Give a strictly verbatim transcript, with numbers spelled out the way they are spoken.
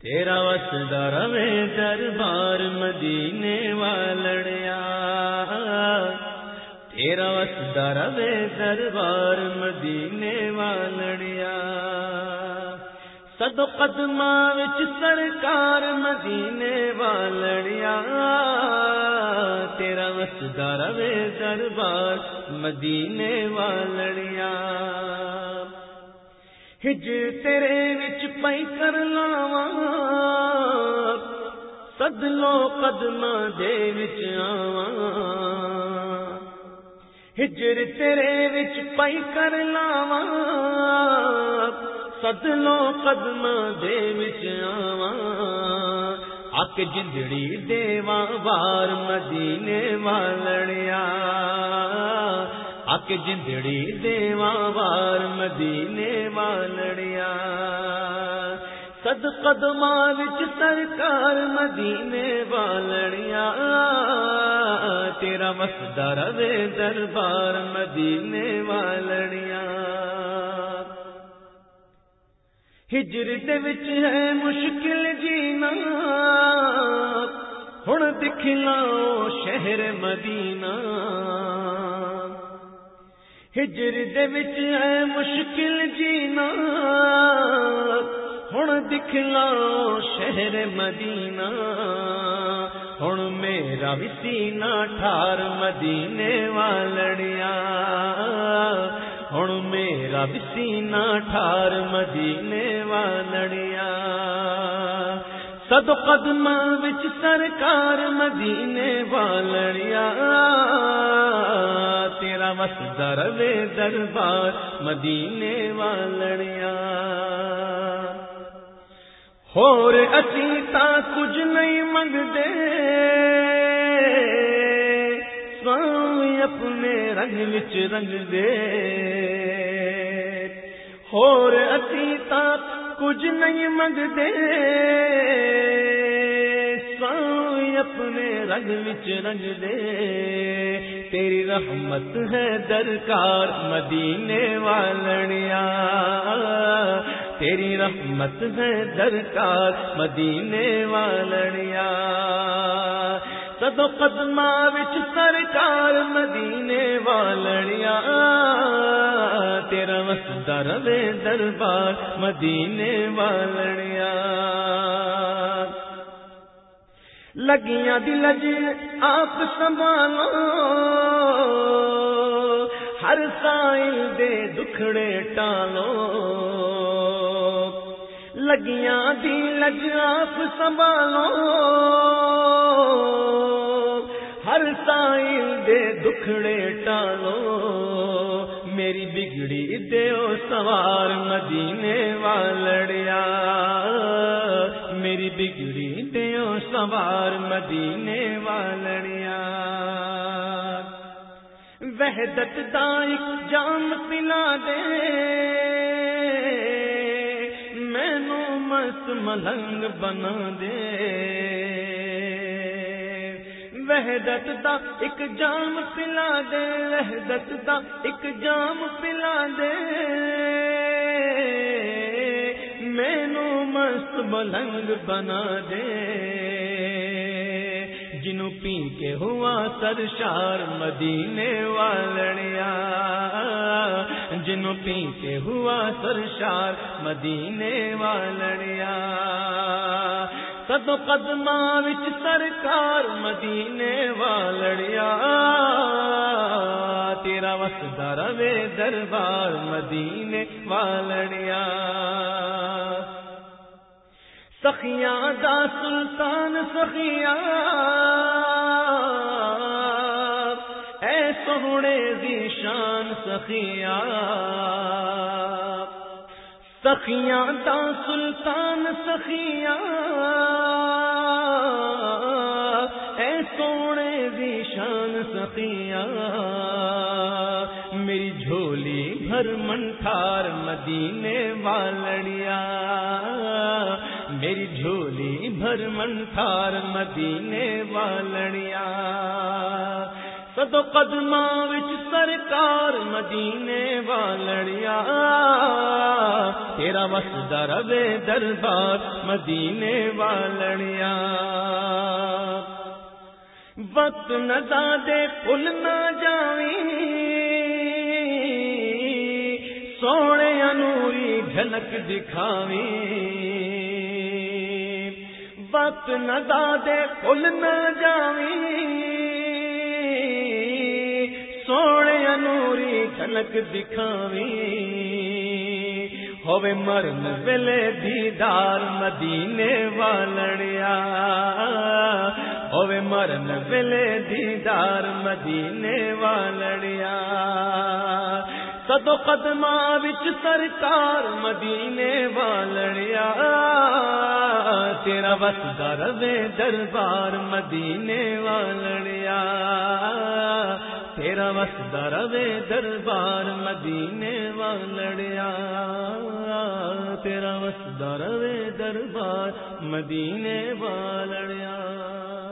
تیرا وسدا روے دربار مدینے والڑیا، تیرا وسدا روے دربار مدینے والڑیا، صدو قدماں وچ سرکار مدینے والڑیا، تیرا وسدا روے دربار مدینے والڑیا، ہجر تیرے وچ پئی کر لاواں، سد لو قدماں دے وچ آواں، ہجر تیرے وچ پئی کر لاواں، سد لو قدماں دے وچ آواں، اک جندڑی دیواں بار مدینے والڑیا، اک جندڑی دیواں بار مدینے والڑیا، صد قدماں وچ سرکار مدینے والڑیا، تیرا وسدا روے دربار مدینے والڑیا، ہجر دے وچ ہے مشکل جینا، ہن دکھ لاؤ شہر مدینہ، ہجر دے وچ ہے مشکل جینا، ہن دکھ لاؤ شہر مدینہ، ہن میرا وی سینہ ٹھار مدینے والڑیا، ہن میرا وی سینہ ٹھار مدینے والڑیا، صد قدماں وچ سرکار مدینے والڑیا، تیرا وسدا روے دربار مدینے والڑیا، ہور اسی تاں کچھ نہیں منگدے، سوامی اپنے رنگ وچ رنگ دے، ہور اسی تاں کچھ نہیں منگدے، سوامی اپنے رنگ وچ رنگ دے، تیری رحمت ہے درکار مدینے والڑیا، تیری رحمت ہے درکار مدینے والڑیا، صدو قدماں وچ سرکار مدینے والڑیا، تیرا وسدا روے دربار مدینے والڑیا، لگیاں دی لج آپ سنبھالو، ہر سائل دے دکھڑے ٹالو، لگیاں دی لج آپ سنبھالو، ہر سائل دے دکھڑے ٹالو، میری بگڑی دیو سوار مدینے والڑیا، میری بگڑی دیو سوار مدینے والڑیا، وحدت دا ایک جام پلا دے، مینو مست ملنگ بنا دے، وحدت دا ایک جام پلا دے، وحدت دا ایک جام پلا دے، مینو مست ملنگ بنا دے، جنوں پی کے ہوا سرشار مدینے والڑیا، جنوں پی کے ہوا سرشار مدینے والڑیا، صدو قدماں وچ سرکار مدینے والڑیا، تیرا وسدا روے دربار مدینے والڑیا، سخیاں دا سلطان سخیا، اے سوہنے دی شان سخیا، سخیاں دا سلطان سخیا، اے سونے دی شان سخیا، میری جھولی بھر منٹھار مدینے والڑیا، میری جھولی بھر منٹھار مدینے والڑیا، سدو قدماں وچ سرکار مدینے والڑیا تیرا وسدا رہے دربار مدینے والڑیا وقت نہ دے کل نہ جاویں سونے نوری جھلک دکھاویں وقت نہ دے کل نہ جاویں سونے نوری جھلک دکھاویں ہوے مرن ویلے دیدار مدینے والڑیا ہوے مرن ویلے دیدار مدینے والڑیا سدو قدماں وچ سرکار مدینے والڑیا تیرا وسدا رہے دربار مدینے والڑیا تیرا وسدا رہے دربار مدینے والڑیا تیرا وسدا رہے دربار مدینے والڑیا